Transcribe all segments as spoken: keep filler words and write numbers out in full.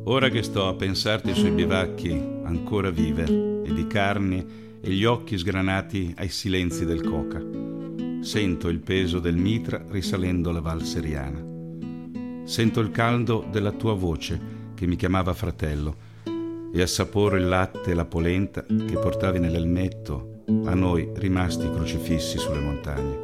Ora che sto a pensarti sui bivacchi ancora vive e di carni e gli occhi sgranati ai silenzi del coca, sento il peso del mitra risalendo la Val Seriana. Sento il caldo della tua voce che mi chiamava fratello e assaporo il latte e la polenta che portavi nell'elmetto a noi rimasti crocifissi sulle montagne.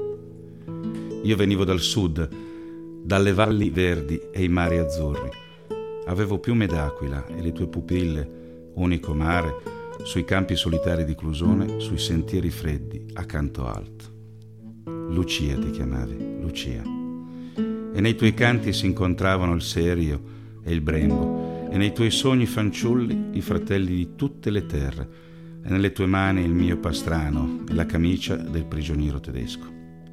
Io venivo dal sud, dalle valli verdi e i mari azzurri. Avevo piume d'aquila e le tue pupille, unico mare, sui campi solitari di Clusone, sui sentieri freddi, a Canto Alto. Lucia ti chiamavi, Lucia. E nei tuoi canti si incontravano il serio e il brembo, e nei tuoi sogni fanciulli i fratelli di tutte le terre, e nelle tue mani il mio pastrano e la camicia del prigioniero tedesco.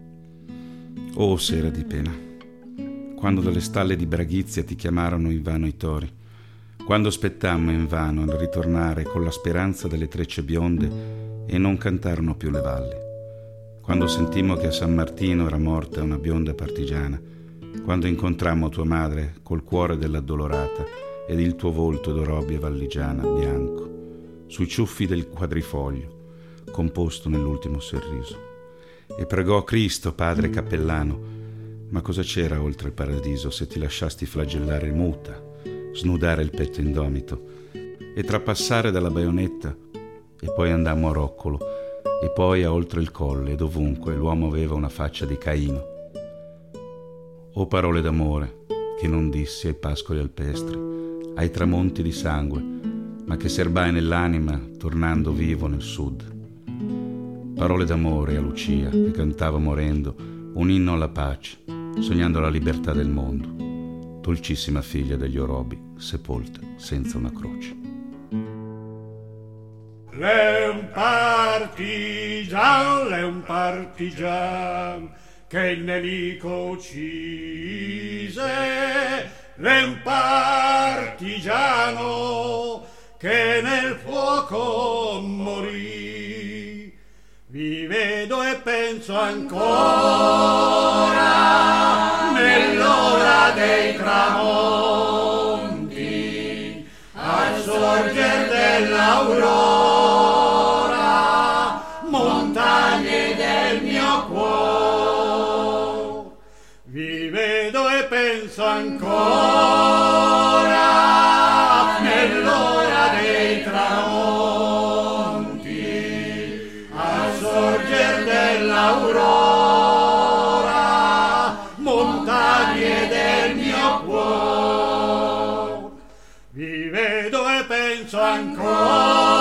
Oh sera di pena, quando dalle stalle di Braghizia ti chiamarono invano i tori, quando aspettammo invano il ritornare con la speranza delle trecce bionde e non cantarono più le valli, quando sentimmo che a San Martino era morta una bionda partigiana, quando incontrammo tua madre col cuore dell'addolorata ed il tuo volto d'orobia valligiana bianco sui ciuffi del quadrifoglio composto nell'ultimo sorriso. E pregò Cristo, padre cappellano, ma cosa c'era oltre il paradiso se ti lasciasti flagellare muta, snudare il petto indomito e trapassare dalla baionetta? E poi andammo a Roccolo e poi a oltre il colle e dovunque l'uomo aveva una faccia di Caino. O parole d'amore che non dissi ai pascoli alpestri, ai tramonti di sangue, ma che serbai nell'anima tornando vivo nel sud. Parole d'amore a Lucia che cantava morendo un inno alla pace, sognando la libertà del mondo, dolcissima figlia degli Orobi, sepolta senza una croce. L'è un partigian, l'è un partigian che il nemico uccise, l'è un partigiano che nel fuoco morì. Vi vedo e penso ancora nell'ora dei tramonti, al sorger dell'aurora, montagne del mio cuore. Vi vedo e penso ancora nell'ora dei tramonti, al sorger dell'aurora, montagne del mio cuore. Vi vedo e penso ancora